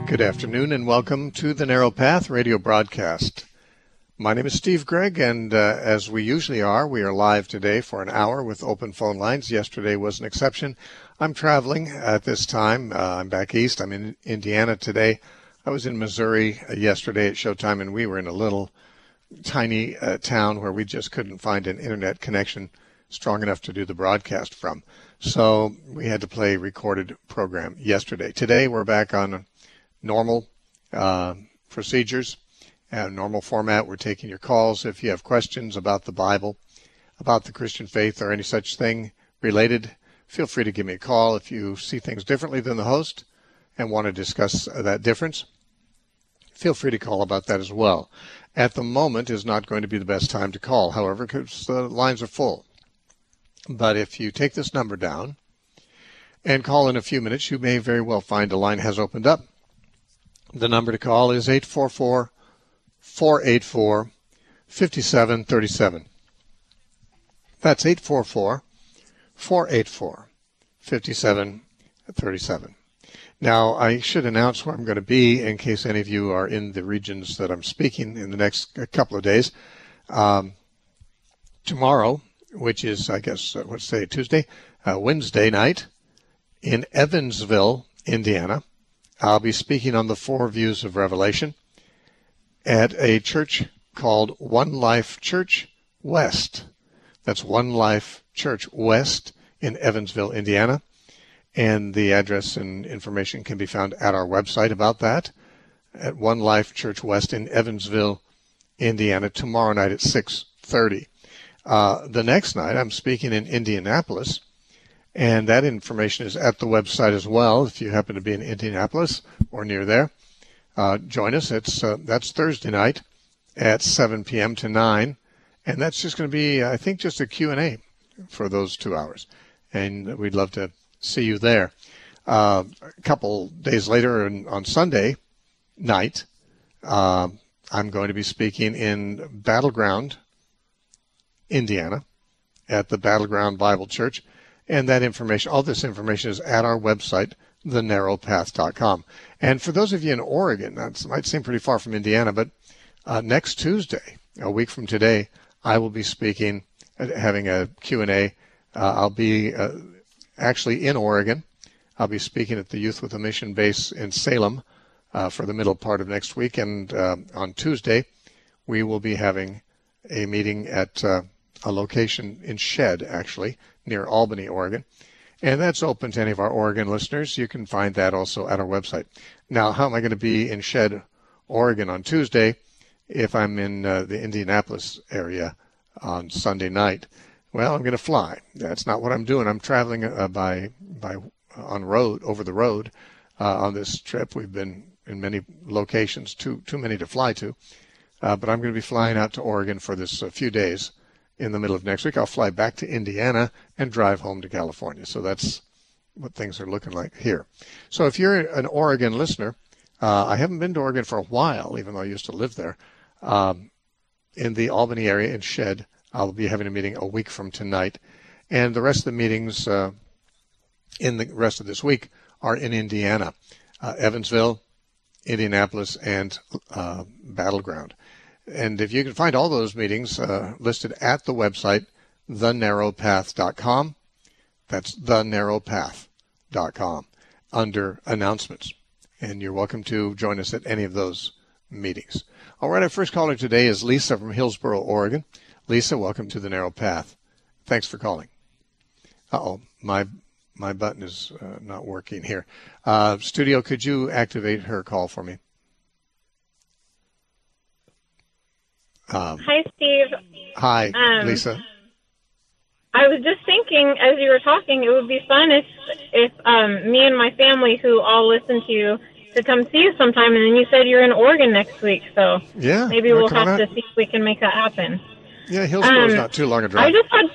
Good afternoon and welcome to the Narrow Path radio broadcast. My name is Steve Gregg, and as we usually are, we are live today for an hour with open phone lines. Yesterday was an exception. I'm traveling at this time. I'm back east. I'm in Indiana today. I was in Missouri yesterday at showtime, and we were in a little tiny town where we just couldn't find an internet connection strong enough to do the broadcast from. So we had to play a recorded program yesterday. Today we're back on normal procedures, normal format. We're taking your calls. If you have questions about the Bible, about the Christian faith, or any such thing related, feel free to give me a call. If you see things differently than the host and want to discuss that difference, feel free to call about that as well. At the moment is not going to be the best time to call, however, because the lines are full. But if you take this number down and call in a few minutes, you may very well find a line has opened up. The number to call is 844-484-5737. That's 844-484-5737. Now, I should announce where I'm going to be in case any of you are in the regions that I'm speaking in the next couple of days. Tomorrow, which is, I guess, Tuesday, Wednesday night in Evansville, Indiana, I'll be speaking on the 4 views of Revelation at a church called One Life Church West. That's One Life Church West in Evansville, Indiana. And the address and information can be found at our website about that at One Life Church West in Evansville, Indiana, tomorrow night at 6:30. The next night, I'm speaking in Indianapolis, and that information is at the website as well. If you happen to be in Indianapolis or near there, join us. That's Thursday night at 7 p.m. to 9, and that's just going to be, I think, just a Q&A for those 2 hours, and we'd love to see you there. A couple days later on Sunday night, I'm going to be speaking in Battleground, Indiana, at the Battleground Bible Church. And that information, all this information is at our website, thenarrowpath.com. And for those of you in Oregon, that might seem pretty far from Indiana, but next Tuesday, a week from today, I will be speaking, having a Q&A. I'll be actually in Oregon. I'll be speaking at the Youth with a Mission base in Salem for the middle part of next week. And on Tuesday, we will be having a meeting at a location in Shed, actually, near Albany, Oregon. And that's open to any of our Oregon listeners. You can find that also at our website. Now, how am I going to be in Shed, Oregon on Tuesday if I'm in the Indianapolis area on Sunday night? Well, I'm going to fly. That's not what I'm doing. I'm traveling over the road on this trip. We've been in many locations, too many to fly to. But I'm going to be flying out to Oregon for this few days. In the middle of next week, I'll fly back to Indiana and drive home to California. So that's what things are looking like here. So if you're an Oregon listener, I haven't been to Oregon for a while, even though I used to live there. In the Albany area in Shed, I'll be having a meeting a week from tonight. And the rest of the meetings in the rest of this week are in Indiana, Evansville, Indianapolis, and Battleground. And if you can find all those meetings listed at the website, thenarrowpath.com, that's thenarrowpath.com, under announcements. And you're welcome to join us at any of those meetings. All right, our first caller today is Lisa from Hillsboro, Oregon. Lisa, welcome to the Narrow Path. Thanks for calling. Uh-oh, my button is not working here. Studio, could you activate her call for me? Hi, Steve. Hi, Lisa. I was just thinking, as you were talking, it would be fun if me and my family, who all listen to you, to come see you sometime. And then you said you're in Oregon next week, so yeah, maybe we'll have to see if we can make that happen. Yeah, Hillsboro's not too long a drive. I just had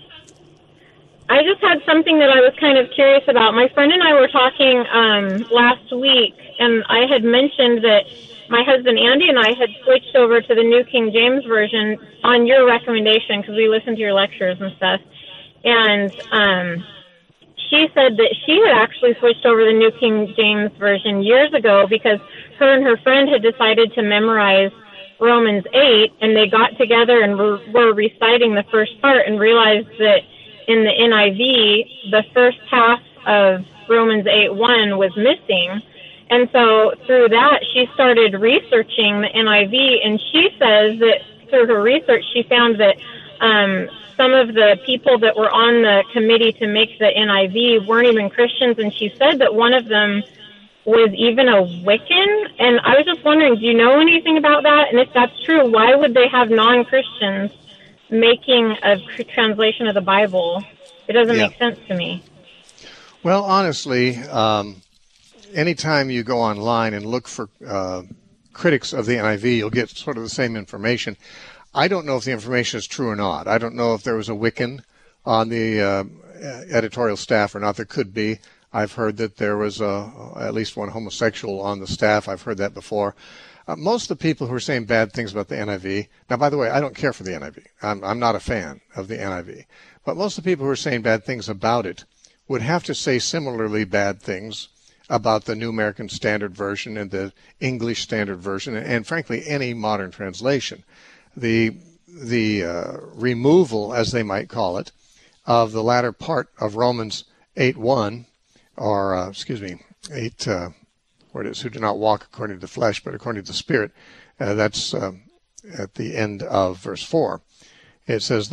something that I was kind of curious about. My friend and I were talking last week, and I had mentioned that my husband Andy and I had switched over to the New King James Version on your recommendation because we listened to your lectures and stuff. And she said that she had actually switched over the New King James Version years ago because her and her friend had decided to memorize Romans 8, and they got together and were reciting the first part and realized that in the NIV, the first half of Romans 8:1 was missing. And so through that, she started researching the NIV, and she says that through her research, she found that some of the people that were on the committee to make the NIV weren't even Christians, and she said that one of them was even a Wiccan. And I was just wondering, do you know anything about that? And if that's true, why would they have non-Christians making a translation of the Bible? It doesn't make sense to me. Well, honestly, anytime you go online and look for critics of the NIV, you'll get sort of the same information. I don't know if the information is true or not. I don't know if there was a Wiccan on the editorial staff or not. There could be. I've heard that there was at least one homosexual on the staff. I've heard that before. Most of the people who are saying bad things about the NIV, now, by the way, I don't care for the NIV. I'm not a fan of the NIV. But most of the people who are saying bad things about it would have to say similarly bad things about the New American Standard Version and the English Standard Version, and frankly, any modern translation. The removal, as they might call it, of the latter part of Romans 8:1, or 8, where it is, who do not walk according to the flesh, but according to the Spirit. That's at the end of verse 4. It says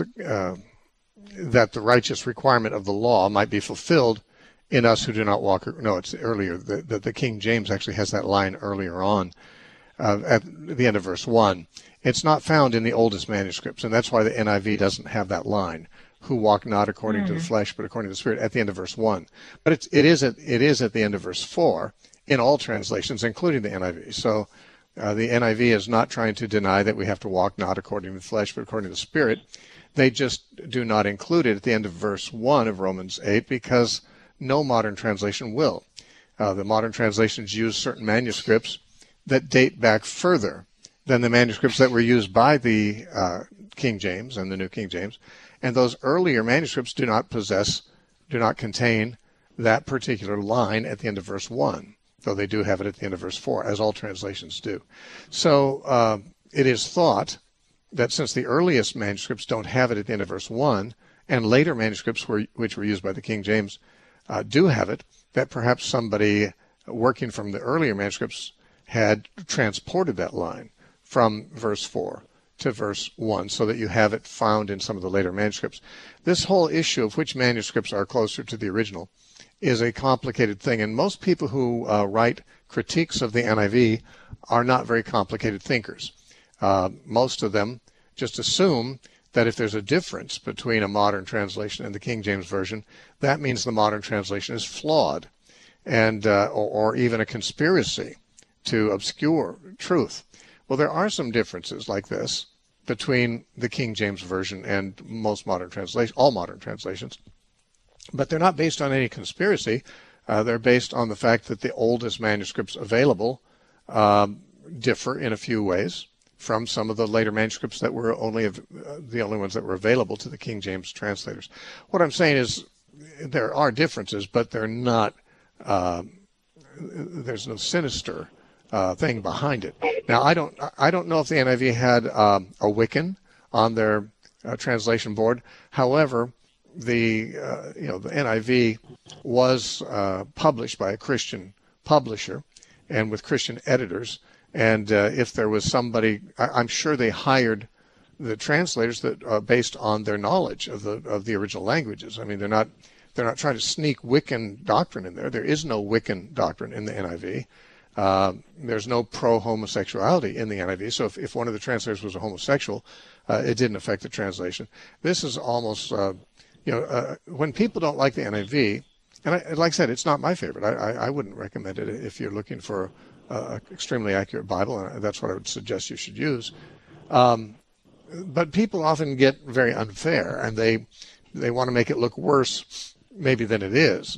that the righteous requirement of the law might be fulfilled in us who do not walk. No, it's earlier. The King James actually has that line earlier on at the end of verse 1. It's not found in the oldest manuscripts, and that's why the NIV doesn't have that line, who walk not according to the flesh, but according to the Spirit, at the end of verse 1. But it is at the end of verse 4 in all translations, including the NIV. So the NIV is not trying to deny that we have to walk not according to the flesh, but according to the Spirit. They just do not include it at the end of verse 1 of Romans 8 because no modern translation will. The modern translations use certain manuscripts that date back further than the manuscripts that were used by the King James and the New King James. And those earlier manuscripts do not contain that particular line at the end of verse 1, though they do have it at the end of verse 4, as all translations do. So it is thought that since the earliest manuscripts don't have it at the end of verse 1, and later manuscripts which were used by the King James do have it, that perhaps somebody working from the earlier manuscripts had transported that line from verse 4 to verse 1 so that you have it found in some of the later manuscripts. This whole issue of which manuscripts are closer to the original is a complicated thing, and most people who write critiques of the NIV are not very complicated thinkers. Most of them just assume that if there's a difference between a modern translation and the King James Version, that means the modern translation is flawed and or even a conspiracy to obscure truth. Well, there are some differences like this between the King James Version and most modern translations, all modern translations, but they're not based on any conspiracy. They're based on the fact that the oldest manuscripts available differ in a few ways from some of the later manuscripts that were the only ones that were available to the King James translators. What I'm saying is there are differences, but they're not. There's no sinister thing behind it. Now, I don't know if the NIV had a Wiccan on their translation board. However, the NIV was published by a Christian publisher and with Christian editors. And if there was somebody, I'm sure they hired the translators that based on their knowledge of the original languages. I mean, they're not trying to sneak Wiccan doctrine in there. There is no Wiccan doctrine in the NIV. There's no pro-homosexuality in the NIV. So if one of the translators was a homosexual, it didn't affect the translation. This is almost, when people don't like the NIV, and like I said, it's not my favorite. I wouldn't recommend it if you're looking for an extremely accurate Bible, and that's what I would suggest you should use. But people often get very unfair, and they want to make it look worse maybe than it is.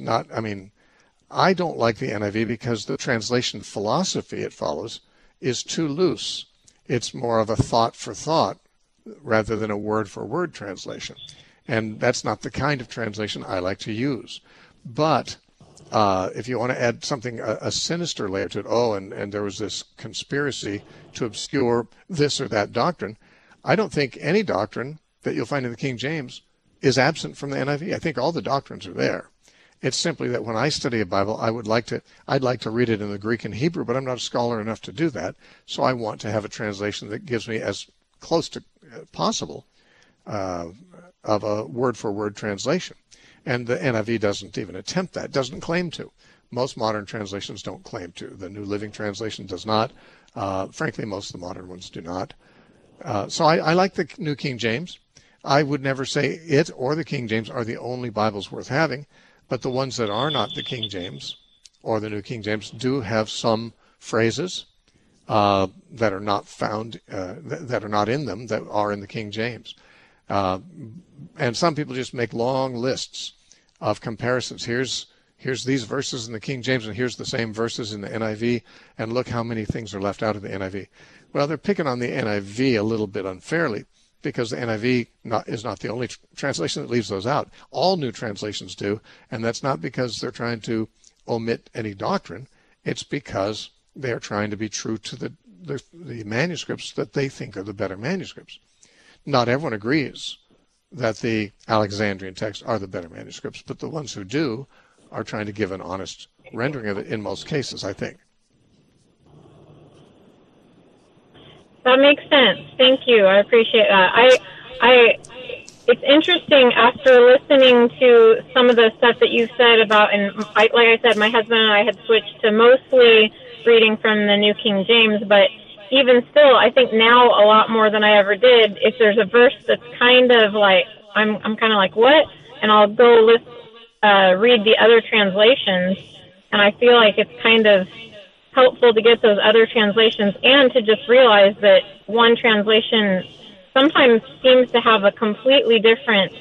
I don't like the NIV because the translation philosophy it follows is too loose. It's more of a thought for thought rather than a word for word translation. And that's not the kind of translation I like to use. But if you want to add something, a sinister layer to it, and there was this conspiracy to obscure this or that doctrine, I don't think any doctrine that you'll find in the King James is absent from the NIV. I think all the doctrines are there. It's simply that when I study a Bible, I'd like to read it in the Greek and Hebrew, but I'm not a scholar enough to do that. So I want to have a translation that gives me as close to possible of a word-for-word translation. And the NIV doesn't even attempt that, doesn't claim to. Most modern translations don't claim to. The New Living Translation does not. Frankly, most of the modern ones do not. So I like the New King James. I would never say it or the King James are the only Bibles worth having, but the ones that are not the King James or the New King James do have some phrases that are not found, that are not in them, that are in the King James. And some people just make long lists of comparisons. Here's these verses in the King James, and here's the same verses in the NIV, and look how many things are left out of the NIV. Well, they're picking on the NIV a little bit unfairly, because the NIV is not the only translation that leaves those out. All new translations do, and that's not because they're trying to omit any doctrine. It's because they're trying to be true to the manuscripts that they think are the better manuscripts. Not everyone agrees that the Alexandrian texts are the better manuscripts, but the ones who do are trying to give an honest rendering of it in most cases, I think. That makes sense. Thank you. I appreciate that. It's interesting after listening to some of the stuff that you've said about, and like I said, my husband and I had switched to mostly reading from the New King James, but even still, I think now a lot more than I ever did, if there's a verse that's kind of like, I'm kind of like, what? And I'll go read the other translations, and I feel like it's kind of helpful to get those other translations and to just realize that one translation sometimes seems to have a completely different,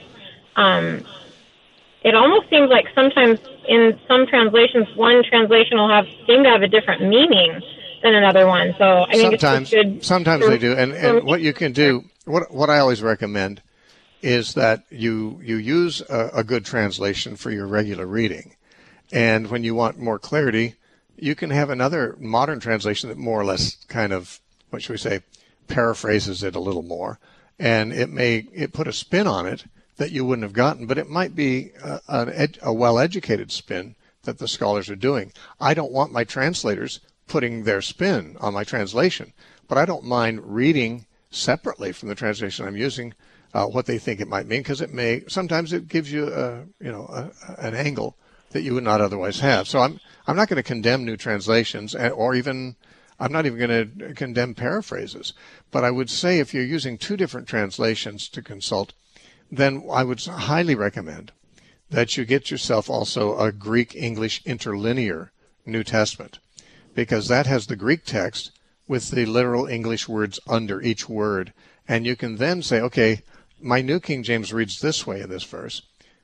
it almost seems like sometimes in some translations, one translation will seem to have a different meaning than another one. So I think it's good. Sometimes they do. And what you can do, what I always recommend is that you use a good translation for your regular reading. And when you want more clarity, you can have another modern translation that more or less kind of, what should we say, paraphrases it a little more. And it put a spin on it that you wouldn't have gotten, but it might be a well-educated spin that the scholars are doing. I don't want my translators putting their spin on my translation, but I don't mind reading separately from the translation I'm using what they think it might mean, because sometimes it gives you an angle that you would not otherwise have. So I'm not going to condemn new translations, or even I'm not even going to condemn paraphrases. But I would say if you're using two different translations to consult, then I would highly recommend that you get yourself also a Greek-English interlinear New Testament, because that has the Greek text with the literal English words under each word. And you can then say, okay, my New King James reads this way in this verse.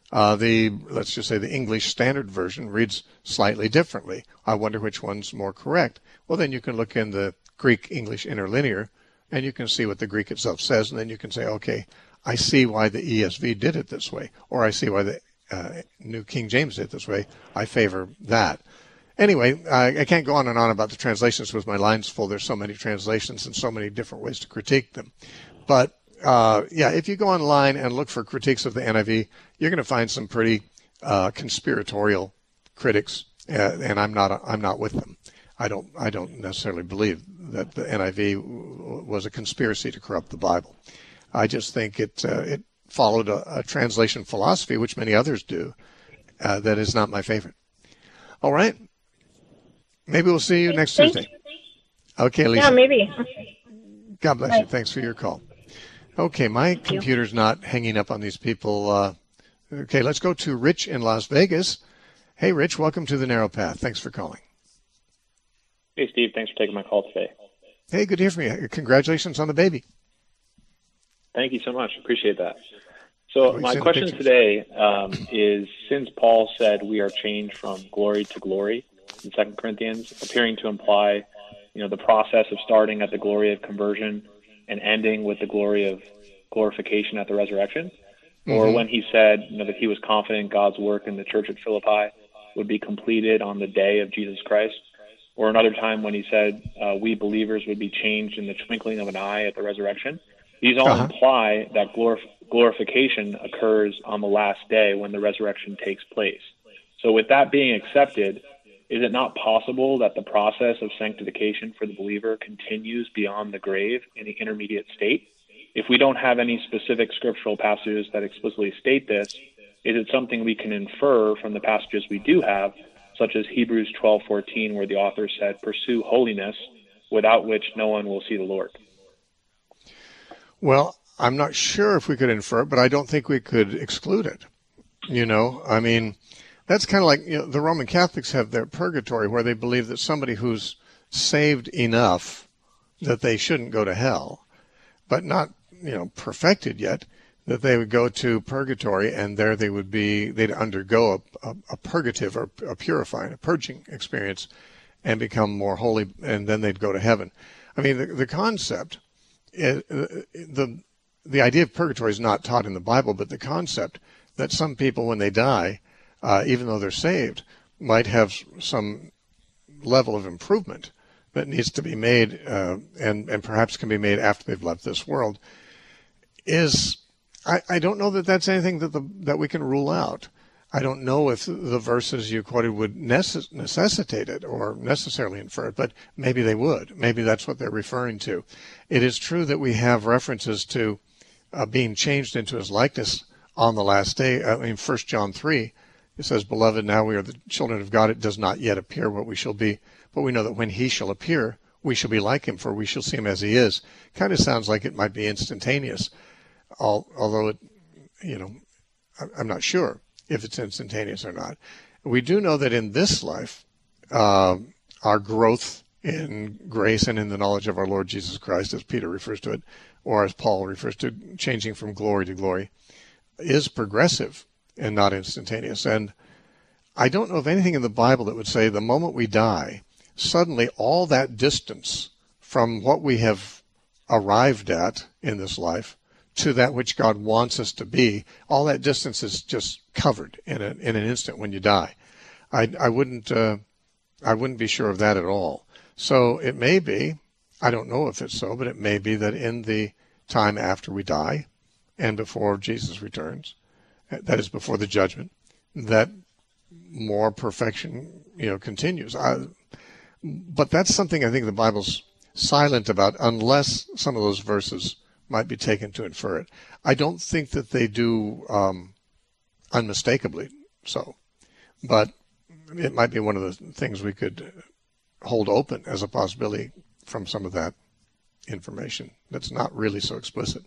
Let's just say the English Standard Version reads slightly differently. I wonder which one's more correct. Well, then you can look in the Greek-English interlinear, and you can see what the Greek itself says, and then you can say, okay, I see why the ESV did it this way, or I see why the New King James did it this way. I favor that. Anyway, I can't go on and on about the translations with my lines full. There's so many translations and so many different ways to critique them. But if you go online and look for critiques of the NIV, you're going to find some pretty conspiratorial critics, and I'm not with them. I don't necessarily believe that the NIV was a conspiracy to corrupt the Bible. I just think it followed a translation philosophy, which many others do, that is not my favorite. All right. Maybe we'll see you next Tuesday. Okay, Lisa. Yeah, maybe. God bless you. Thanks for your call. Okay, my computer's not hanging up on these people. Okay, let's go to Rich in Las Vegas. Hey, Rich, welcome to the Narrow Path. Thanks for calling. Hey, Steve. Thanks for taking my call today. Hey, good to hear from you. Congratulations on the baby. Thank you so much. Appreciate that. So my question today is, since Paul said we are changed from glory to glory in 2 Corinthians, appearing to imply, the process of starting at the glory of conversion and ending with the glory of glorification at the resurrection, or when he said, that he was confident God's work in the church at Philippi would be completed on the day of Jesus Christ, or another time when he said we believers would be changed in the twinkling of an eye at the resurrection. These all imply that glorification occurs on the last day when the resurrection takes place. So with that being accepted, is it not possible that the process of sanctification for the believer continues beyond the grave in the intermediate state? If we don't have any specific scriptural passages that explicitly state this, is it something we can infer from the passages we do have, such as Hebrews 12:14, where the author said, "Pursue holiness, without which no one will see the Lord"? Well, I'm not sure if we could infer it, but I don't think we could exclude it. I mean, that's kind of like the Roman Catholics have their purgatory, where they believe that somebody who's saved enough that they shouldn't go to hell, but not perfected yet, that they would go to purgatory, and there they'd undergo a purgative or a purifying, a purging experience, and become more holy, and then they'd go to heaven. I mean, the concept, the idea of purgatory is not taught in the Bible, but the concept that some people, when they die, even though they're saved, might have some level of improvement that needs to be made, and perhaps can be made after they've left this world, I don't know that that's anything that we can rule out. I don't know if the verses you quoted would necessitate it or necessarily infer it, but maybe they would. Maybe that's what they're referring to. It is true that we have references to being changed into his likeness on the last day. In 1 John 3, it says, "Beloved, now we are the children of God. It does not yet appear what we shall be, but we know that when he shall appear, we shall be like him, for we shall see him as he is." Kind of sounds like it might be instantaneous, although I'm not sure if it's instantaneous or not. We do know that in this life, our growth in grace and in the knowledge of our Lord Jesus Christ, as Peter refers to it, or as Paul refers to changing from glory to glory, is progressive and not instantaneous. And I don't know of anything in the Bible that would say the moment we die, suddenly all that distance from what we have arrived at in this life to that which God wants us to be, all that distance is just covered in an instant when you die. I wouldn't be sure of that at all. So it may be, I don't know if it's so, but it may be that in the time after we die and before Jesus returns, that is before the judgment, that more perfection, continues. But that's something I think the Bible's silent about, unless some of those verses might be taken to infer it. I don't think that they do unmistakably so, but it might be one of the things we could hold open as a possibility from some of that information that's not really so explicit.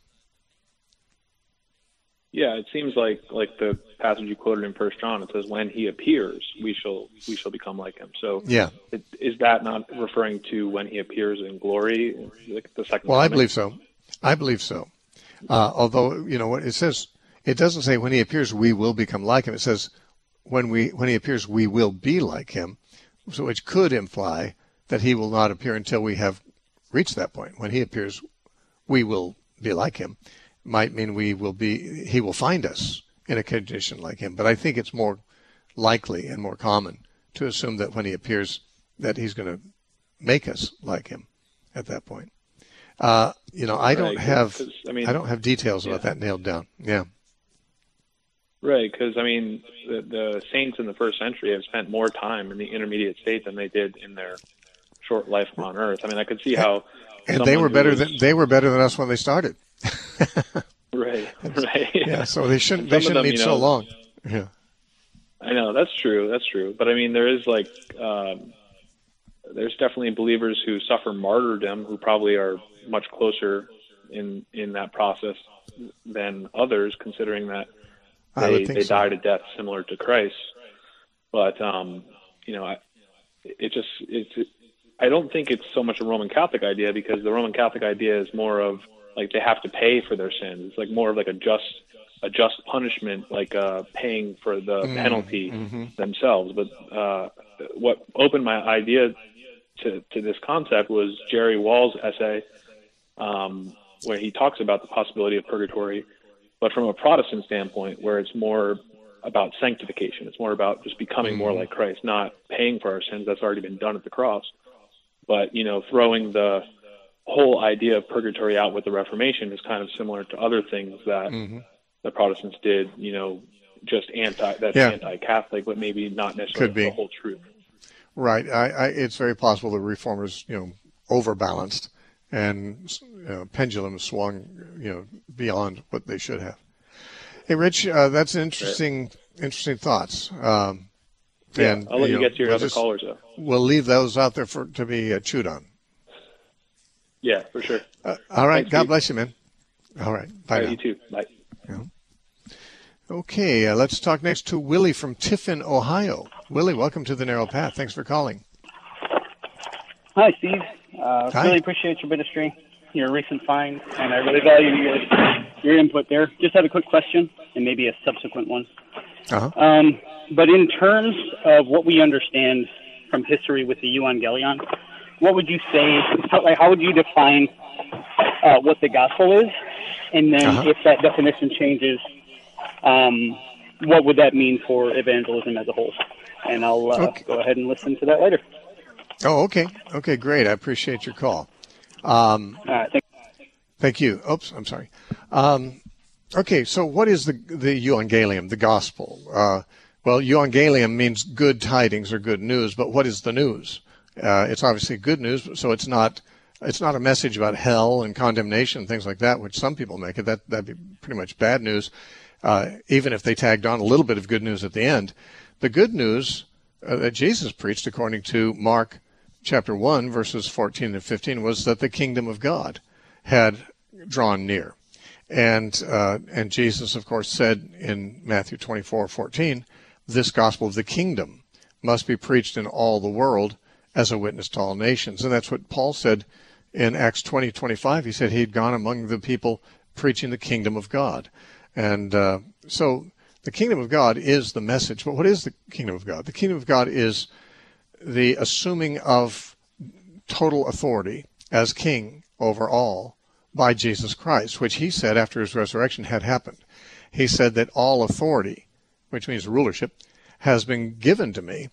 Yeah, it seems like the passage you quoted in 1 John, it says, "When he appears, we shall become like him." So yeah, is that not referring to when he appears in glory, like the second? Well, I believe so. Although what it says, it doesn't say when he appears we will become like him. It says when he appears we will be like him, so which could imply that he will not appear until we have reached that point. When he appears, we will be like him. Might mean he will find us in a condition like him. But I think it's more likely and more common to assume that when he appears, that he's going to make us like him at that point. I don't have details about that nailed down. Yeah. Right, because the saints in the first century have spent more time in the intermediate state than they did in their short life on earth. I could see how. And they were better than us when they started. Right. Yeah, so they shouldn't need so long. Yeah. I know, that's true. But there is there's definitely believers who suffer martyrdom who probably are much closer in that process than others, considering that they died a death similar to Christ. But I don't think it's so much a Roman Catholic idea, because the Roman Catholic idea is more of like they have to pay for their sins. It's like more of like a just punishment, like paying for the penalty themselves. But what opened my idea to this concept was Jerry Wall's essay, where he talks about the possibility of purgatory, But from a Protestant standpoint, where it's more about sanctification, it's more about just becoming more like Christ, not paying for our sins. That's already been done at the cross. But, throwing the whole idea of purgatory out with the Reformation is kind of similar to other things that the Protestants did, just anti-Catholic, but maybe not necessarily the whole truth. Right. It's very possible the Reformers, overbalanced and pendulum swung, beyond what they should have. Hey, Rich, that's interesting thoughts. And I'll let you get to your other callers, though. We'll leave those out there to be chewed on. Yeah, for sure. All right. Thanks, God Steve. bless you, man. All right. Bye now. You too. Bye. Yeah. Okay. Let's talk next to Willie from Tiffin, Ohio. Willie, welcome to the Narrow Path. Thanks for calling. Hi, Steve. Hi. Really appreciate your ministry, your recent find, and I really value your input there. Just had a quick question and maybe a subsequent one. But in terms of what we understand from history with the Evangelion, what would you say, how would you define what the gospel is? And then if that definition changes, what would that mean for evangelism as a whole? And I'll go ahead and listen to that later. Oh, okay. Okay, great. I appreciate your call. Thank you. Oops, I'm sorry. Okay, so what is the Evangelium, the gospel? Well, Evangelium means good tidings or good news, but what is the news? It's obviously good news, so it's not a message about hell and condemnation and things like that, which some people make it. That'd be pretty much bad news, even if they tagged on a little bit of good news at the end. The good news that Jesus preached, according to Mark chapter 1, verses 14 and 15, was that the kingdom of God had drawn near. And Jesus, of course, said in Matthew 24:14, this gospel of the kingdom must be preached in all the world as a witness to all nations. And that's what Paul said in Acts 20:25. He said he'd gone among the people preaching the kingdom of God. And so the kingdom of God is the message. But what is the kingdom of God? The kingdom of God is the assuming of total authority as king over all by Jesus Christ, which he said after his resurrection had happened. He said that all authority, which means rulership, has been given to me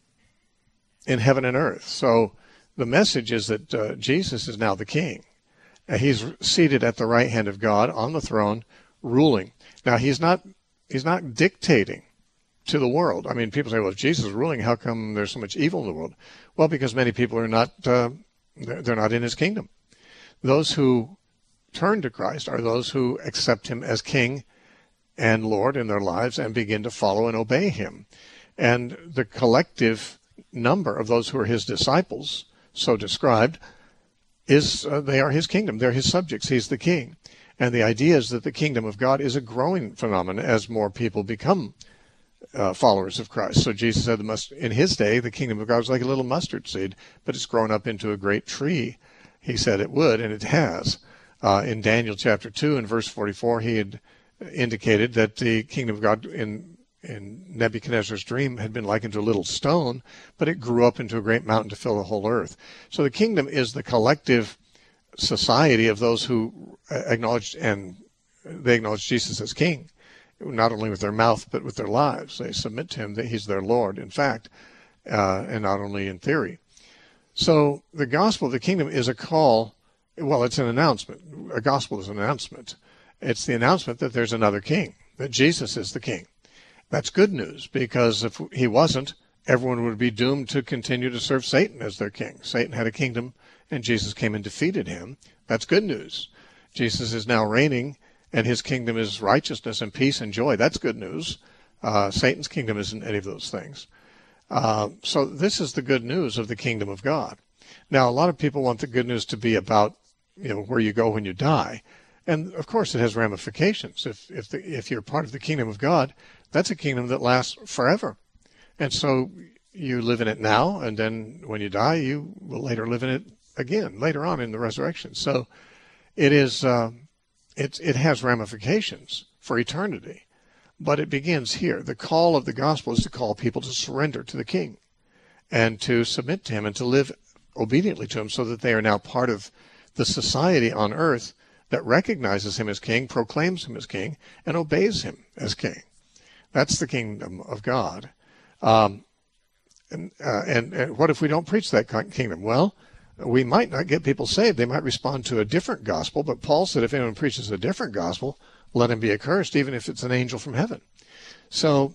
in heaven and earth. So the message is that Jesus is now the king. He's seated at the right hand of God on the throne, ruling. Now, he's not dictating to the world. I mean, people say, well, if Jesus is ruling, how come there's so much evil in the world? Well, because many people are not, they're not in his kingdom. Those who turn to Christ are those who accept him as king and Lord in their lives and begin to follow and obey him. And the collective number of those who are his disciples, so described, is they are his kingdom. They're his subjects. He's the king. And the idea is that the kingdom of God is a growing phenomenon as more people become followers of Christ. So Jesus said in his day, the kingdom of God was like a little mustard seed, but it's grown up into a great tree. He said it would, and it has. In Daniel chapter 2 and verse 44, he had indicated that the kingdom of God in Nebuchadnezzar's dream had been likened to a little stone, but it grew up into a great mountain to fill the whole earth. So the kingdom is the collective society of those who acknowledge Jesus as king, not only with their mouth but with their lives. They submit to him that he's their Lord, in fact, and not only in theory. So the gospel of the kingdom is a call. Well, it's an announcement. A gospel is an announcement. It's the announcement that there's another king, that Jesus is the king. That's good news, because if he wasn't, everyone would be doomed to continue to serve Satan as their king. Satan had a kingdom, and Jesus came and defeated him. That's good news. Jesus is now reigning, and his kingdom is righteousness and peace and joy. That's good news. Satan's kingdom isn't any of those things. So this is the good news of the kingdom of God. Now, a lot of people want the good news to be about, where you go when you die. And, of course, it has ramifications. If you're part of the kingdom of God, that's a kingdom that lasts forever. And so you live in it now, and then when you die, you will later live in it again, later on in the resurrection. So it has ramifications for eternity. But it begins here. The call of the gospel is to call people to surrender to the king and to submit to him and to live obediently to him, so that they are now part of the society on earth that recognizes him as king, proclaims him as king, and obeys him as king. That's the kingdom of God. And what if we don't preach that kingdom? Well, we might not get people saved. They might respond to a different gospel, but Paul said if anyone preaches a different gospel, let him be accursed, even if it's an angel from heaven. So,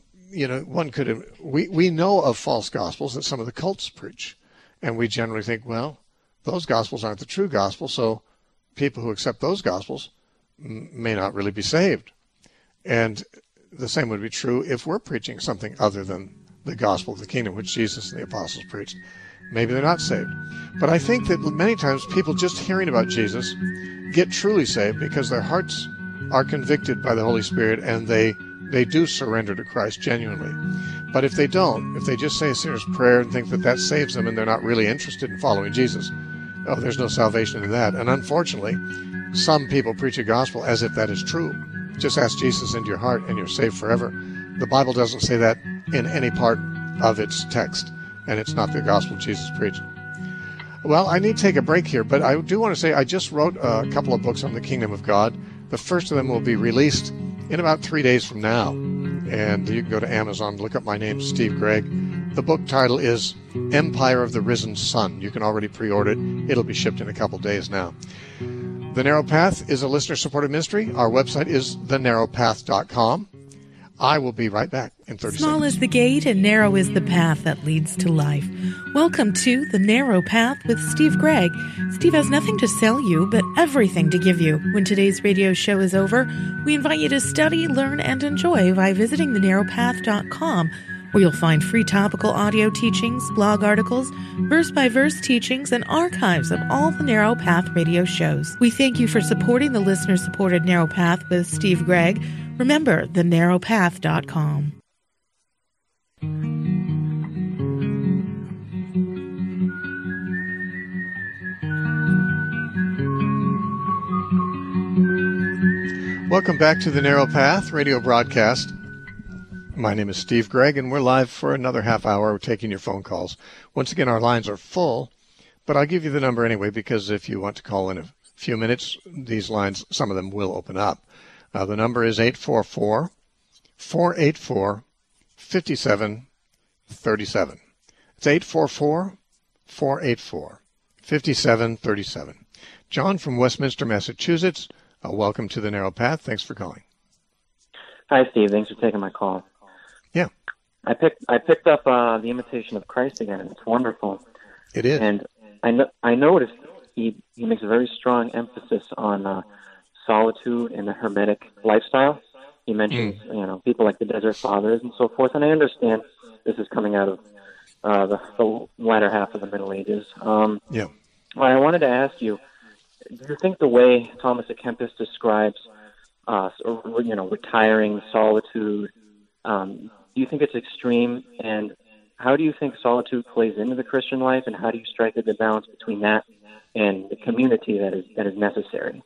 we know of false gospels that some of the cults preach, and we generally think, well, those gospels aren't the true gospel, so people who accept those gospels may not really be saved. And the same would be true if we're preaching something other than the gospel of the kingdom, which Jesus and the apostles preached. Maybe they're not saved. But I think that many times people just hearing about Jesus get truly saved because their hearts are convicted by the Holy Spirit and they do surrender to Christ genuinely. But if they don't, if they just say a sinner's prayer and think that that saves them and they're not really interested in following Jesus, there's no salvation in that. And unfortunately, some people preach a gospel as if that is true. Just ask Jesus into your heart and you're saved forever. The Bible doesn't say that in any part of its text, and it's not the gospel Jesus preached. Well, I need to take a break here, but I do want to say I just wrote a couple of books on the kingdom of God. The first of them will be released in about 3 days from now, and you can go to Amazon, look up my name, Steve Gregg. The book title is Empire of the Risen Sun. You can already pre-order it. It'll be shipped in a couple days now. The Narrow Path is a listener-supported ministry. Our website is thenarrowpath.com. I will be right back in 30 seconds. Small is the gate and narrow is the path that leads to life. Welcome to The Narrow Path with Steve Gregg. Steve has nothing to sell you, but everything to give you. When today's radio show is over, we invite you to study, learn, and enjoy by visiting thenarrowpath.com, where you'll find free topical audio teachings, blog articles, verse-by-verse teachings, and archives of all the Narrow Path radio shows. We thank you for supporting the listener-supported Narrow Path with Steve Gregg. Remember, thenarrowpath.com. Welcome back to the Narrow Path radio broadcast. My name is Steve Gregg, and we're live for another half hour taking your phone calls. Once again, our lines are full, but I'll give you the number anyway, because if you want to call in a few minutes, these lines, some of them will open up. The number is 844-484-5737. It's 844-484-5737. John from Westminster, Massachusetts. Welcome to the Narrow Path. Thanks for calling. Hi, Steve. Thanks for taking my call. Yeah. I picked up The Imitation of Christ again, and it's wonderful. It is. And I noticed he makes a very strong emphasis on solitude and the hermetic lifestyle. He mentions people like the Desert Fathers and so forth, and I understand this is coming out of the latter half of the Middle Ages. Yeah. Well, I wanted to ask you, do you think the way Thomas à Kempis describes retiring, solitude, do you think it's extreme? And how do you think solitude plays into the Christian life, and how do you strike a good balance between that and the community that is necessary?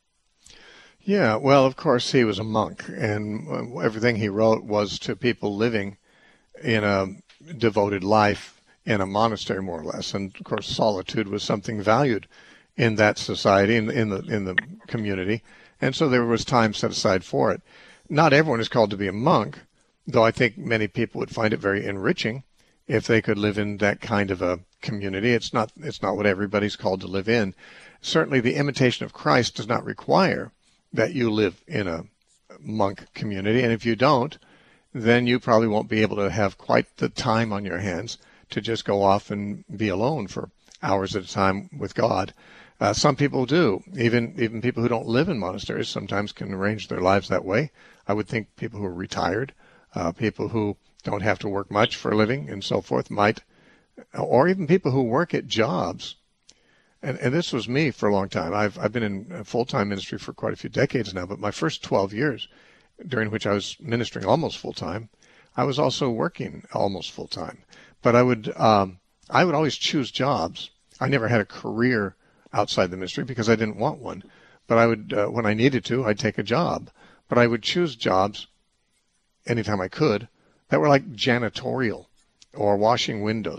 Yeah, well, of course, he was a monk, and everything he wrote was to people living in a devoted life in a monastery, more or less. And, of course, solitude was something valued in that society, in the community. And so there was time set aside for it. Not everyone is called to be a monk, though I think many people would find it very enriching if they could live in that kind of a community. It's not what everybody's called to live in. Certainly the imitation of Christ does not require that you live in a monk community. And if you don't, then you probably won't be able to have quite the time on your hands to just go off and be alone for hours at a time with God. Some people do. Even people who don't live in monasteries sometimes can arrange their lives that way. I would think people who are retired, people who don't have to work much for a living and so forth might, or even people who work at jobs. And this was me for a long time. I've been in full-time ministry for quite a few decades now, but my first 12 years, during which I was ministering almost full-time, I was also working almost full-time. But I would always choose jobs. I never had a career outside the ministry because I didn't want one. But I would, when I needed to, I'd take a job. But I would choose jobs anytime I could that were like janitorial or washing windows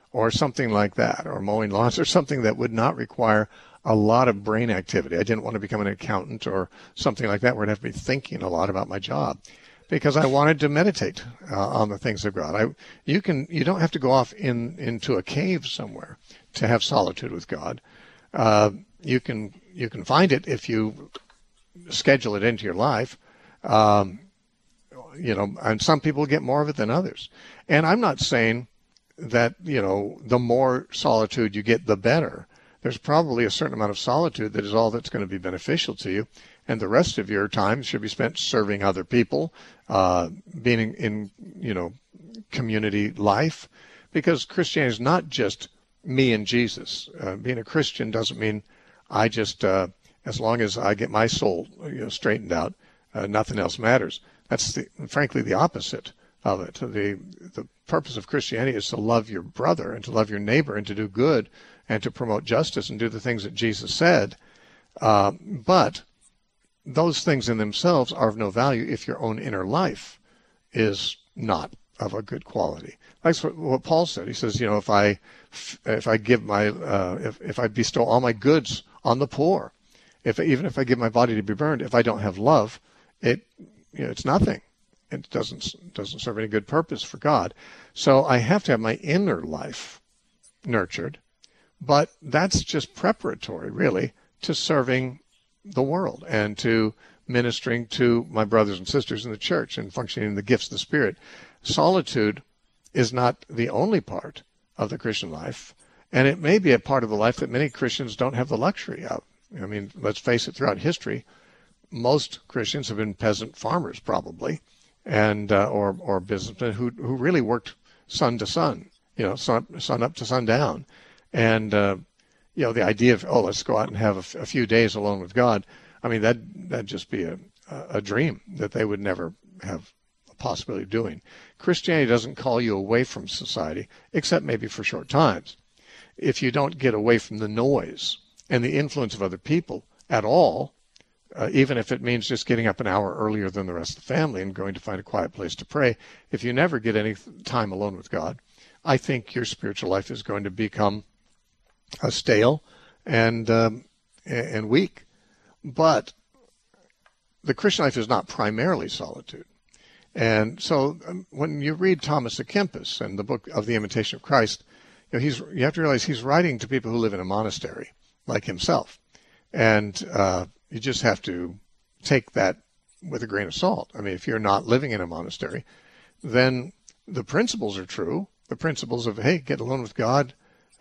or something like that, or mowing lawns, or something that would not require a lot of brain activity. I didn't want to become an accountant or something like that where I'd have to be thinking a lot about my job, because I wanted to meditate on the things of God. You don't have to go off into a cave somewhere to have solitude with God. You can find it if you schedule it into your life. And some people get more of it than others. And I'm not saying that, the more solitude you get, the better. There's probably a certain amount of solitude that is all that's going to be beneficial to you. And the rest of your time should be spent serving other people, being in community life, because Christianity is not just me and Jesus. Being a Christian doesn't mean I just, as long as I get my soul straightened out, nothing else matters. That's frankly the opposite of it. The purpose of Christianity is to love your brother and to love your neighbor and to do good and to promote justice and do the things that Jesus said. But those things in themselves are of no value if your own inner life is not of a good quality. That's what Paul said. He says, if I bestow all my goods on the poor, even if I give my body to be burned, if I don't have love, it's nothing. It doesn't serve any good purpose for God. So I have to have my inner life nurtured, but that's just preparatory, really, to serving the world and to ministering to my brothers and sisters in the church and functioning in the gifts of the Spirit. Solitude is not the only part of the Christian life, and it may be a part of the life that many Christians don't have the luxury of. I mean, let's face it, throughout history, most Christians have been peasant farmers probably, and or businessmen who really worked sun to sun, sun up to sundown. And the idea of, let's go out and have a few days alone with God, I mean, that'd just be a dream that they would never have a possibility of doing. Christianity doesn't call you away from society, except maybe for short times. If you don't get away from the noise and the influence of other people at all, even if it means just getting up an hour earlier than the rest of the family and going to find a quiet place to pray, if you never get any time alone with God, I think your spiritual life is going to become stale and weak. But the Christian life is not primarily solitude. And so when you read Thomas à Kempis and the book of The Imitation of Christ, you have to realize he's writing to people who live in a monastery like himself. And you just have to take that with a grain of salt. I mean, if you're not living in a monastery, then the principles are true. The principles of, hey, get alone with God,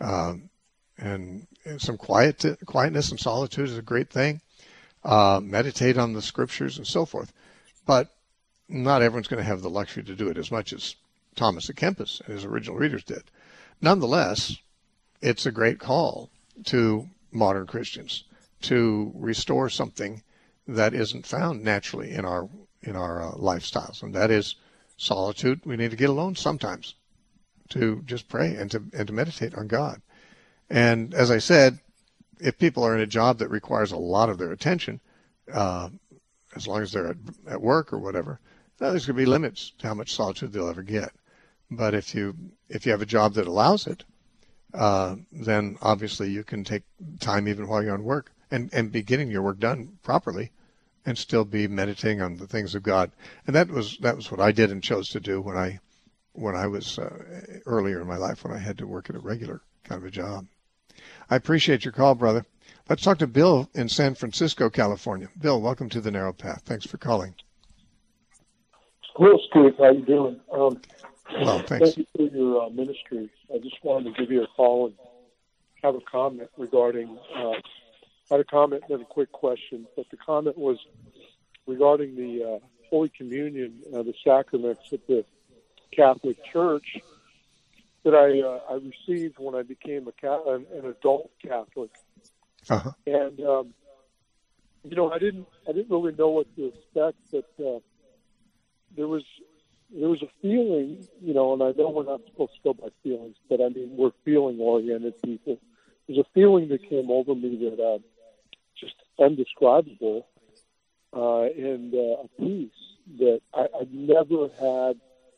and some quietness and solitude is a great thing. Meditate on the scriptures and so forth. But not everyone's going to have the luxury to do it as much as Thomas à Kempis and his original readers did. Nonetheless, it's a great call to modern Christians to restore something that isn't found naturally in our lifestyles, and that is solitude. We need to get alone sometimes to just pray and to meditate on God. And as I said, if people are in a job that requires a lot of their attention, as long as they're at work or whatever, there's going to be limits to how much solitude they'll ever get. But if you have a job that allows it, then obviously you can take time even while you're on work and be getting your work done properly and still be meditating on the things of God. And that was what I did and chose to do when I was earlier in my life, when I had to work at a regular kind of a job. I appreciate your call, brother. Let's talk to Bill in San Francisco, California. Bill, welcome to the Narrow Path. Thanks for calling. Hello, Steve. How you doing? Well, thanks. Thank you for your ministry. I just wanted to give you a call and have a comment regarding, I had a comment and then a quick question, but the comment was regarding the Holy Communion, the sacraments at the Catholic Church that I received when I became an adult Catholic. Uh-huh. And, I didn't really know what to expect, but there was a feeling, and I know we're not supposed to go by feelings, but I mean, we're feeling-oriented people. There's a feeling that came over me that just indescribable, and a peace that I've never had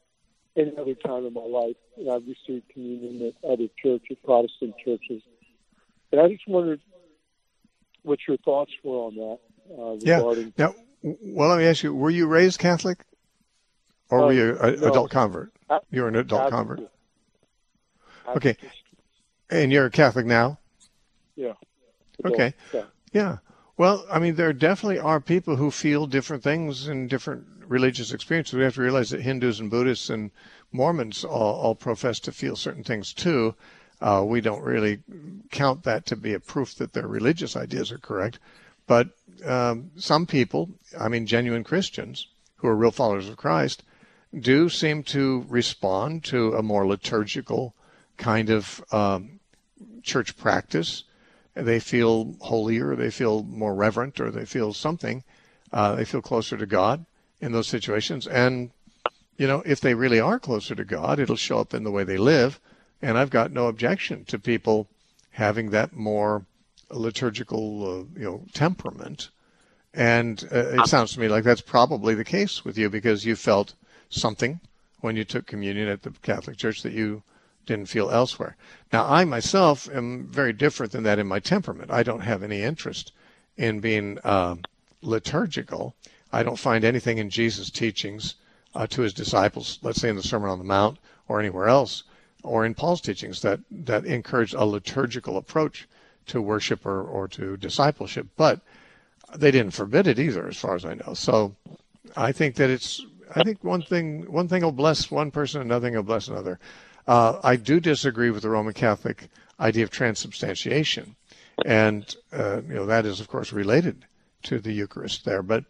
any other time in my life, and I've received communion at other churches, Protestant churches. And I just wondered what your thoughts were on that. Regarding... Now, well, let me ask you, were you raised Catholic? Or were you an adult convert? You were an adult convert? Okay. And you're a Catholic now? Yeah. Okay. Yeah. Well, I mean, there definitely are people who feel different things in different religious experiences. We have to realize that Hindus and Buddhists and Mormons all profess to feel certain things too. We don't really count that to be a proof that their religious ideas are correct. But some people, I mean, genuine Christians who are real followers of Christ, do seem to respond to a more liturgical kind of church practice. They feel holier, they feel more reverent, or they feel something. They feel closer to God in those situations. And, you know, if they really are closer to God, it'll show up in the way they live. And I've got no objection to people having that more liturgical, temperament. And it sounds to me like that's probably the case with you, because you felt something when you took communion at the Catholic Church that you didn't feel elsewhere. Now, I myself am very different than that in my temperament. I don't have any interest in being liturgical. I don't find anything in Jesus' teachings to his disciples, let's say in the Sermon on the Mount or anywhere else, or in Paul's teachings that encourage a liturgical approach to worship or to discipleship. But they didn't forbid it either, as far as I know. So I think that I think one thing will bless one person, another thing will bless another. I do disagree with the Roman Catholic idea of transubstantiation, and that is, of course, related to the Eucharist there. But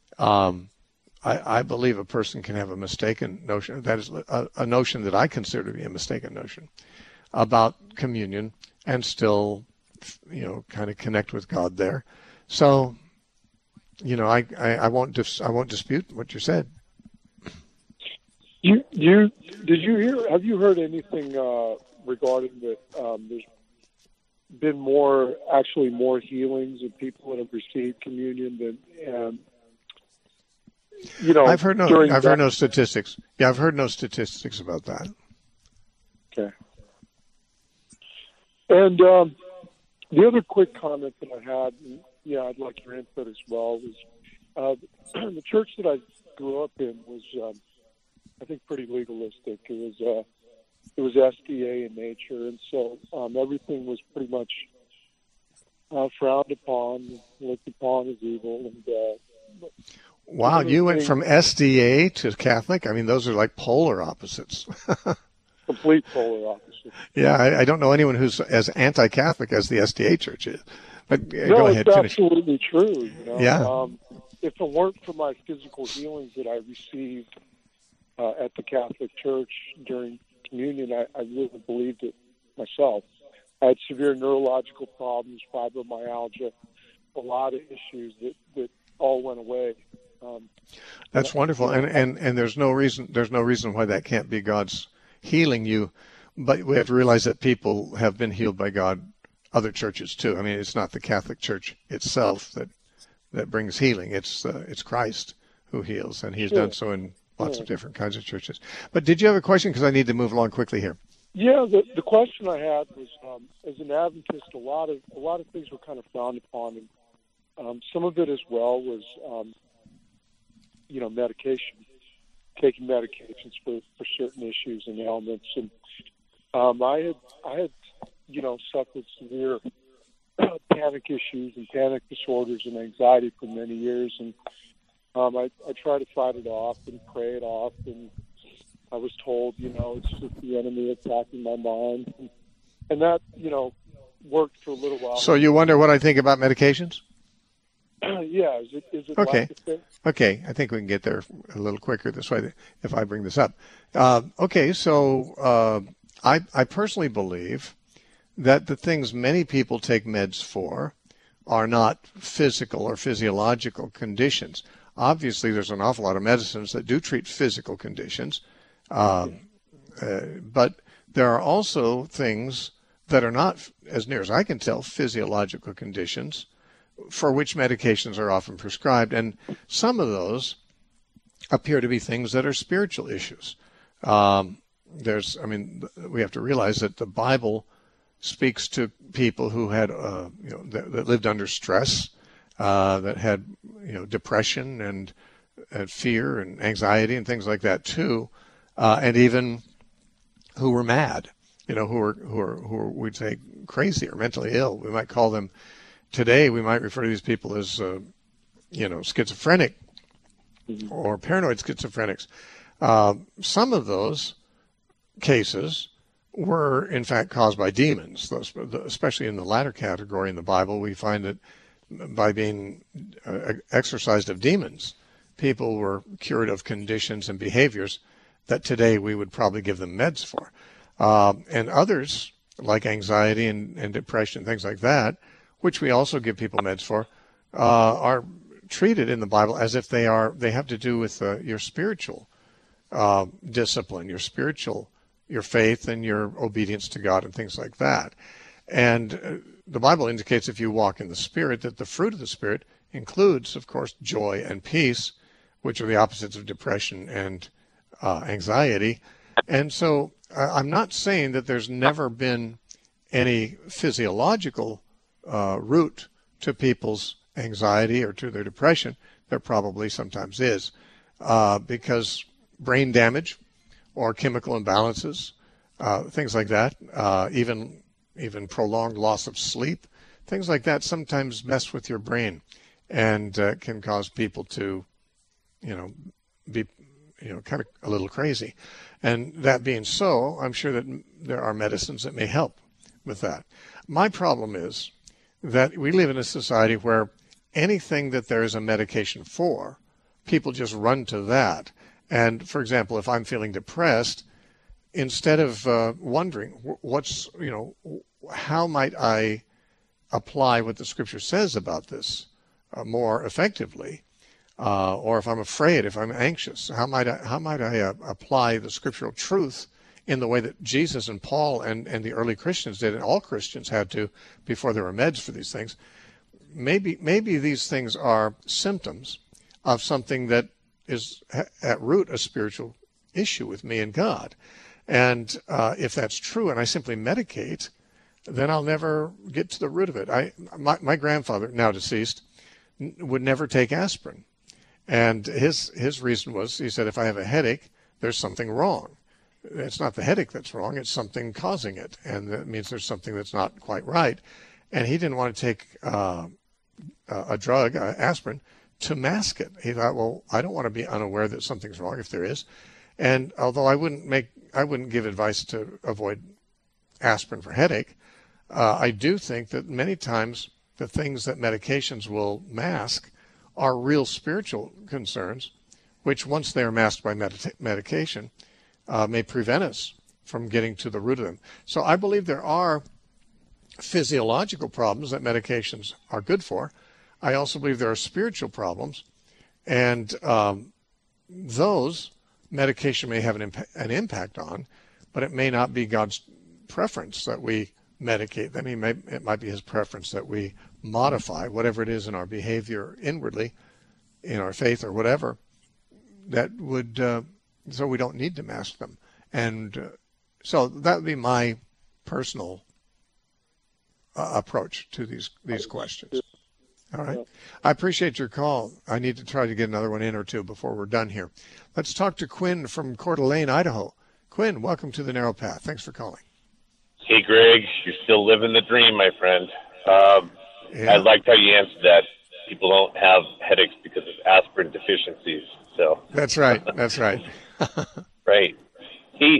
I believe a person can have a mistaken notion. That is a notion that I consider to be a mistaken notion about communion, and still, kind of connect with God there. So, I won't dispute what you said. Have you heard anything regarding that? There's been more healings of people that have received communion than, I've heard no statistics. Yeah, I've heard no statistics about that. Okay. And the other quick comment that I had, and, I'd like your input as well, was the church that I grew up in was, I think, pretty legalistic. It was SDA in nature, and so everything was pretty much frowned upon, looked upon as evil. And wow, you went from SDA to Catholic? I mean, those are like polar opposites. Complete polar opposites. Yeah, I don't know anyone who's as anti-Catholic as the SDA church is. But go ahead, it's finish. Absolutely true. Yeah. If it weren't for my physical healings that I received at the Catholic Church during communion, I wouldn't have believed it myself. I had severe neurological problems, fibromyalgia, a lot of issues that all went away. That's wonderful, and there's no reason why that can't be God's healing you. But we have to realize that people have been healed by God, other churches too. I mean, it's not the Catholic Church itself that brings healing. It's Christ who heals, and He's done so in lots of different kinds of churches. But did you have a question? Because I need to move along quickly here. Yeah, the question I had was, as an Adventist, a lot of things were kind of frowned upon, and some of it as well was, medication, taking medications for certain issues and ailments, and I had suffered severe panic issues and panic disorders and anxiety for many years, and I tried to fight it off and pray it off, and I was told, it's just the enemy attacking my mind, and that, worked for a little while. So you wonder what I think about medications? Yeah, is it okay? Okay, I think we can get there a little quicker this way if I bring this up. Okay, so I personally believe that the things many people take meds for are not physical or physiological conditions. Obviously, there's an awful lot of medicines that do treat physical conditions, but there are also things that are not, as near as I can tell, physiological conditions for which medications are often prescribed. And some of those appear to be things that are spiritual issues. We have to realize that the Bible speaks to people who had, that lived under stress, that had, depression and fear and anxiety and things like that too, and even who were mad, who were we'd say crazy or mentally ill. We might call them today. We might refer to these people as, schizophrenic or paranoid schizophrenics. Some of those cases were in fact caused by demons, especially in the latter category in the Bible. We find that by being exorcised of demons, people were cured of conditions and behaviors that today we would probably give them meds for. And others, like anxiety and depression, things like that, which we also give people meds for, are treated in the Bible as if they have to do with your spiritual discipline, your faith and your obedience to God and things like that. And the Bible indicates if you walk in the Spirit that the fruit of the Spirit includes, of course, joy and peace, which are the opposites of depression and anxiety. And so I'm not saying that there's never been any physiological root to people's anxiety or to their depression. There probably sometimes is, because brain damage or chemical imbalances, things like that, even prolonged loss of sleep, things like that sometimes mess with your brain and can cause people to, be, kind of a little crazy. And that being so, I'm sure that there are medicines that may help with that. My problem is that we live in a society where anything that there is a medication for, people just run to that. And for example, if I'm feeling depressed, instead of wondering how might I apply what the Scripture says about this more effectively, or if I'm afraid, if I'm anxious, how might I apply the scriptural truth in the way that Jesus and Paul and the early Christians did, and all Christians had to before there were meds for these things. Maybe these things are symptoms of something that is at root a spiritual issue with me and God. And if that's true and I simply medicate, then I'll never get to the root of it. My grandfather, now deceased, would never take aspirin. And his reason was, he said, if I have a headache, there's something wrong. It's not the headache that's wrong, it's something causing it. And that means there's something that's not quite right. And he didn't want to take a drug, aspirin, to mask it. He thought, well, I don't want to be unaware that something's wrong if there is. And although I wouldn't give advice to avoid aspirin for headache, I do think that many times the things that medications will mask are real spiritual concerns, which once they are masked by medication, may prevent us from getting to the root of them. So I believe there are physiological problems that medications are good for. I also believe there are spiritual problems, and those medication may have an impact on, but it may not be God's preference that we medicate them. It might be his preference that we modify whatever it is in our behavior inwardly, in our faith or whatever, that would, so we don't need to mask them. And so that would be my personal approach to these questions. All right. I appreciate your call. I need to try to get another one in or two before we're done here. Let's talk to Quinn from Coeur d'Alene, Idaho. Quinn, welcome to the Narrow Path. Thanks for calling. Hey, Greg, you're still living the dream, my friend. I liked how you answered that. People don't have headaches because of aspirin deficiencies. So that's right. That's right. Right. Hey,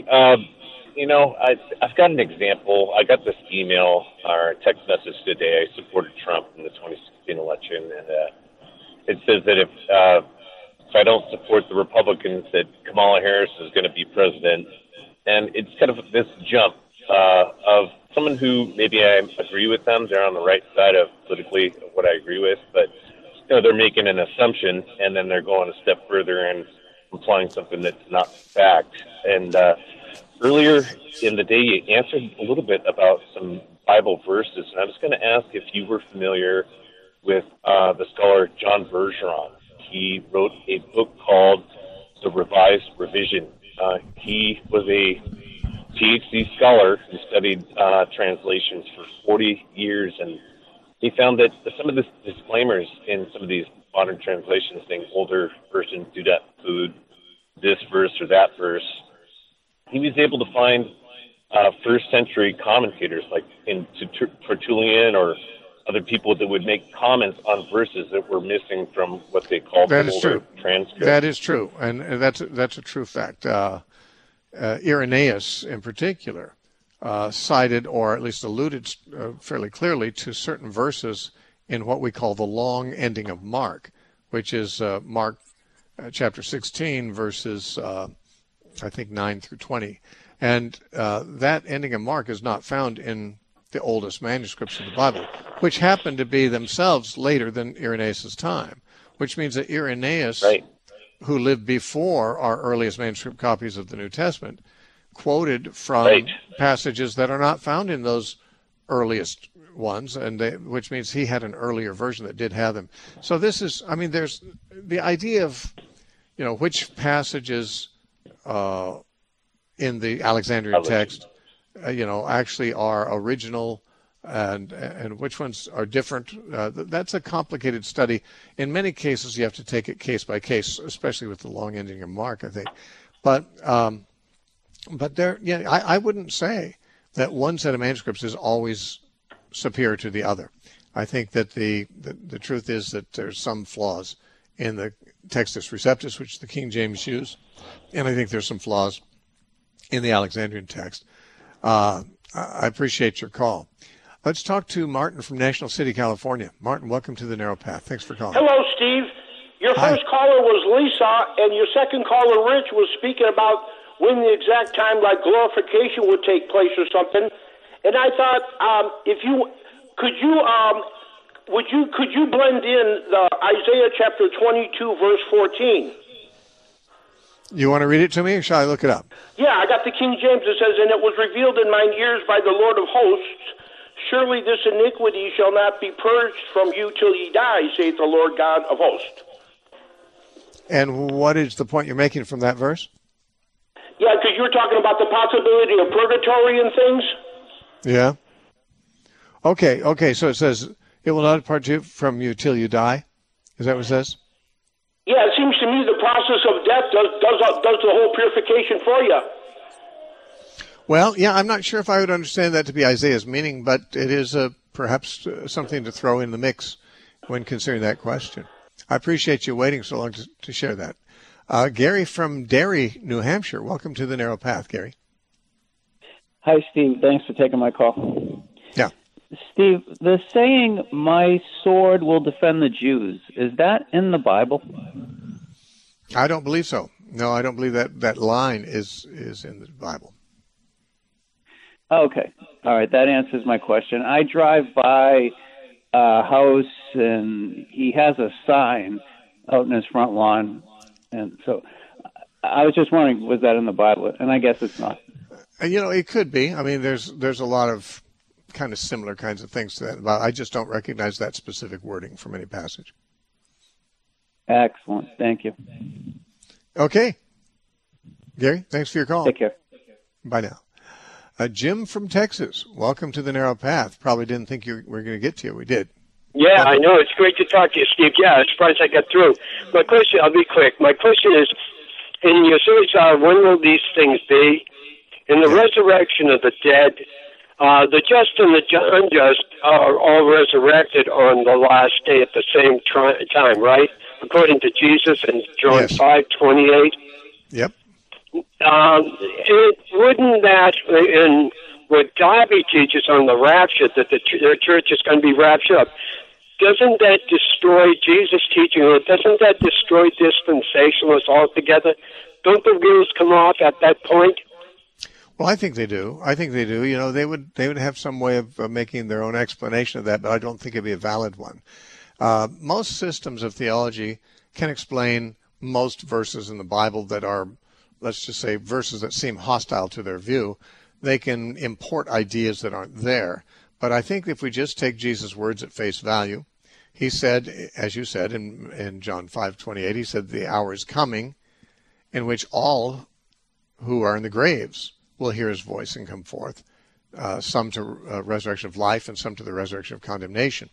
I've got an example. I got this email or text message today. I supported Trump in the 2016 election, and it says that if I don't support the Republicans, that Kamala Harris is going to be president. And it's kind of this jump of someone who maybe I agree with them. They're on the right side of politically of what I agree with, but they're making an assumption, and then they're going a step further and implying something that's not fact. And earlier in the day, you answered a little bit about some Bible verses, and I was going to ask if you were familiar with the scholar John Bergeron. He wrote a book called The Revised Revision, He was a PhD scholar who studied translations for 40 years, and he found that some of the disclaimers in some of these modern translations, saying older versions do not include this verse or that verse, he was able to find first century commentators like in Tertullian or other people that would make comments on verses that were missing from what they called the older transcript. That is true, and that's a true fact. Irenaeus, in particular, cited or at least alluded fairly clearly to certain verses in what we call the long ending of Mark, which is Mark chapter 16, verses I think 9 through 20. And that ending of Mark is not found in the oldest manuscripts of the Bible, which happen to be themselves later than Irenaeus' time, which means that Irenaeus, who lived before our earliest manuscript copies of the New Testament, quoted from passages that are not found in those earliest ones, and which means he had an earlier version that did have them. So this is, I mean, there's the idea of, which passages in the Alexandrian text, actually are original and which ones are different. That's a complicated study. In many cases, you have to take it case by case, especially with the long ending of Mark, I think. But there, I wouldn't say that one set of manuscripts is always superior to the other. I think that the truth is that there's some flaws in the Textus Receptus, which the King James used, and I think there's some flaws in the Alexandrian text. I appreciate your call. Let's talk to Martin from National City, California. Martin, welcome to the Narrow Path. Thanks for calling. Hello, Steve. Your first caller was Lisa, and your second caller, Rich, was speaking about when the exact time, like glorification, would take place or something. And I thought, could you blend in the Isaiah chapter 22, verse 14? You want to read it to me, or shall I look it up? Yeah, I got the King James. It says, "And it was revealed in mine ears by the Lord of hosts, surely this iniquity shall not be purged from you till ye die, saith the Lord God of hosts." And what is the point you're making from that verse? Yeah, because you were talking about the possibility of purgatory and things. Yeah. Okay, so it says, it will not depart from you till you die? Is that what it says? Yeah, it seems to me the process of death does the whole purification for you. Well, yeah, I'm not sure if I would understand that to be Isaiah's meaning, but it is perhaps something to throw in the mix when considering that question. I appreciate you waiting so long to share that. Gary from Derry, New Hampshire. Welcome to the Narrow Path, Gary. Hi, Steve. Thanks for taking my call. Yeah. Steve, the saying, "My sword will defend the Jews," is that in the Bible? I don't believe so. No, I don't believe that line is in the Bible. Okay. All right. That answers my question. I drive by a house, and he has a sign out in his front lawn. And so I was just wondering, was that in the Bible? And I guess it's not. It could be. I mean, there's a lot of kind of similar kinds of things to that. But I just don't recognize that specific wording from any passage. Excellent. Thank you. Okay. Gary, thanks for your call. Take care. Bye now. Jim from Texas, welcome to the Narrow Path. Probably didn't think you were going to get to you. We did. Yeah, I know. It's great to talk to you, Steve. Yeah, I'm surprised I got through. My question, I'll be quick. My question is, in your series, when will these things be? In the resurrection of the dead, the just and the unjust are all resurrected on the last day at the same time, right? According to Jesus in John 5:28. Yep. Wouldn't that, in what Darby teaches on the rapture, that the church is going to be raptured up, doesn't that destroy Jesus' teaching, or doesn't that destroy dispensationalists altogether? Don't the wheels come off at that point? Well, I think they do. They would have some way of making their own explanation of that, but I don't think it'd be a valid one. Most systems of theology can explain most verses in the Bible that are, let's just say, verses that seem hostile to their view. They can import ideas that aren't there. But I think if we just take Jesus' words at face value, he said, as you said in John 5:28, he said, "The hour is coming in which all who are in the graves will hear his voice and come forth, some to resurrection of life and some to the resurrection of condemnation.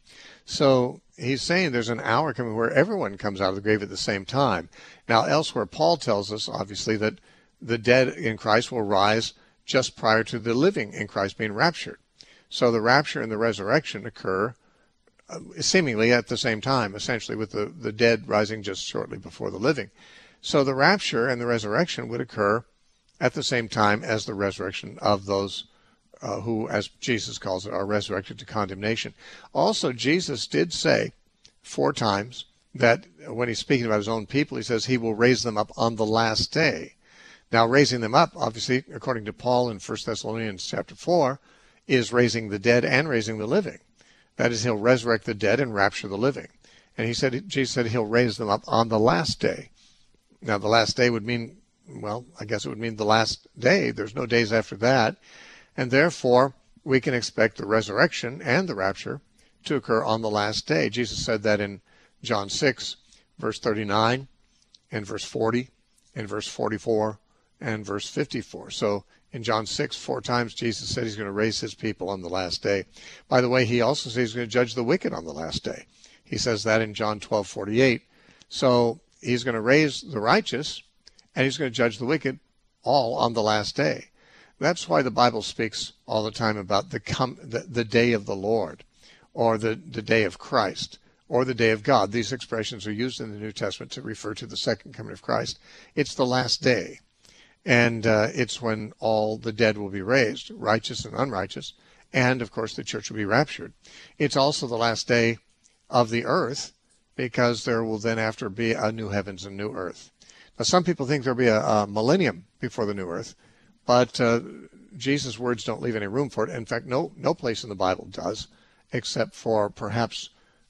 So he's saying there's an hour coming where everyone comes out of the grave at the same time. Now, elsewhere, Paul tells us, obviously, that the dead in Christ will rise just prior to the living in Christ being raptured. So the rapture and the resurrection occur seemingly at the same time, essentially, with the dead rising just shortly before the living. So the rapture and the resurrection would occur at the same time as the resurrection of those who, as Jesus calls it, are resurrected to condemnation. Also, Jesus did say 4 times that when he's speaking about his own people, he says he will raise them up on the last day. Now, raising them up, obviously, according to Paul in 1 Thessalonians chapter 4, is raising the dead and raising the living. That is, he'll resurrect the dead and rapture the living. And Jesus said he'll raise them up on the last day. Now, the last day would mean, well, I guess it would mean the last day. There's no days after that. And therefore, we can expect the resurrection and the rapture to occur on the last day. Jesus said that in John 6, verse 39, and verse 40, and verse 44, and verse 54. So in John 6, 4 times, Jesus said he's going to raise his people on the last day. By the way, he also says he's going to judge the wicked on the last day. He says that in John 12:48. So he's going to raise the righteous, and he's going to judge the wicked all on the last day. That's why the Bible speaks all the time about the day of the Lord, or the day of Christ, or the day of God. These expressions are used in the New Testament to refer to the second coming of Christ. It's the last day. And it's when all the dead will be raised, righteous and unrighteous, and, of course, the church will be raptured. It's also the last day of the earth, because there will then after be a new heavens and new earth. Now, some people think there'll be a millennium before the new earth, but Jesus' words don't leave any room for it. In fact, no place in the Bible does, except for perhaps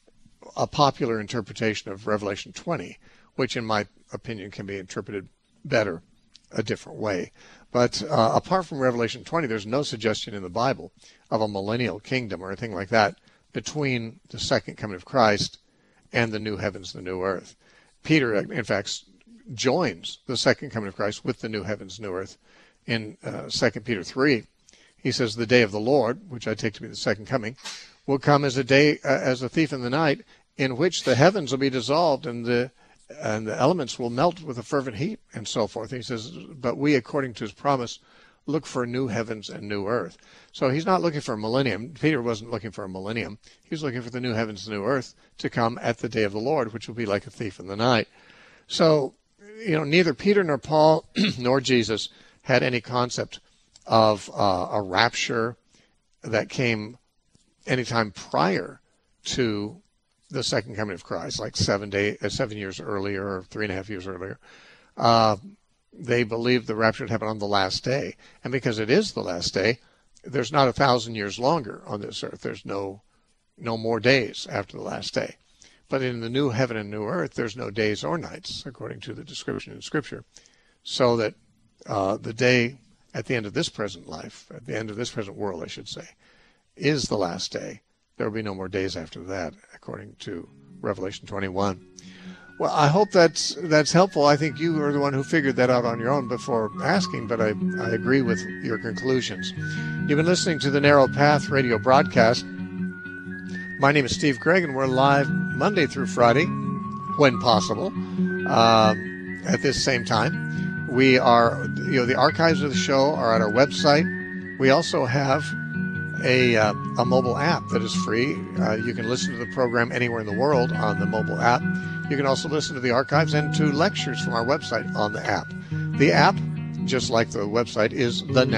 a popular interpretation of Revelation 20, which, in my opinion, can be interpreted better a different way. But apart from Revelation 20, there's no suggestion in the Bible of a millennial kingdom or anything like that between the second coming of Christ and the new heavens and the new earth. Peter, in fact, joins the second coming of Christ with the new heavens and new earth. In 2 Peter 3, he says, the day of the Lord, which I take to be the second coming, will come as a thief in the night, in which the heavens will be dissolved and the elements will melt with a fervent heat, and so forth. And he says, but we, according to his promise, look for new heavens and new earth. So he's not looking for a millennium. Peter wasn't looking for a millennium. He was looking for the new heavens and new earth to come at the day of the Lord, which will be like a thief in the night. So, neither Peter nor Paul nor Jesus had any concept of a rapture that came anytime prior to the second coming of Christ, like 7 years earlier or 3.5 years earlier. They believed the rapture would happen on the last day. And because it is the last day, there's not 1,000 years longer on this earth. There's no more days after the last day. But in the new heaven and new earth, there's no days or nights, according to the description in Scripture. So that the day at the end of this present life, at the end of this present world, I should say, is the last day. There will be no more days after that, according to Revelation 21. Well, I hope that's helpful. I think you are the one who figured that out on your own before asking, but I agree with your conclusions. You've been listening to the Narrow Path radio broadcast. My name is Steve Gregg, and we're live Monday through Friday, when possible, at this same time. We are, the archives of the show are at our website. We also have a mobile app that is free. You can listen to the program anywhere in the world on the mobile app. You can also listen to the archives and to lectures from our website on the app. The app, just like the website, is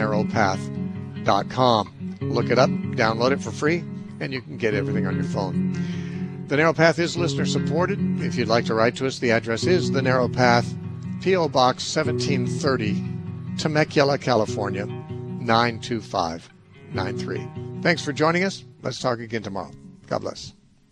thenarrowpath.com. Look it up, download it for free, and you can get everything on your phone. The Narrow Path is listener supported. If you'd like to write to us, the address is The Narrow Path, P.O. Box 1730, Temecula, California, 92593. Thanks for joining us. Let's talk again tomorrow. God bless.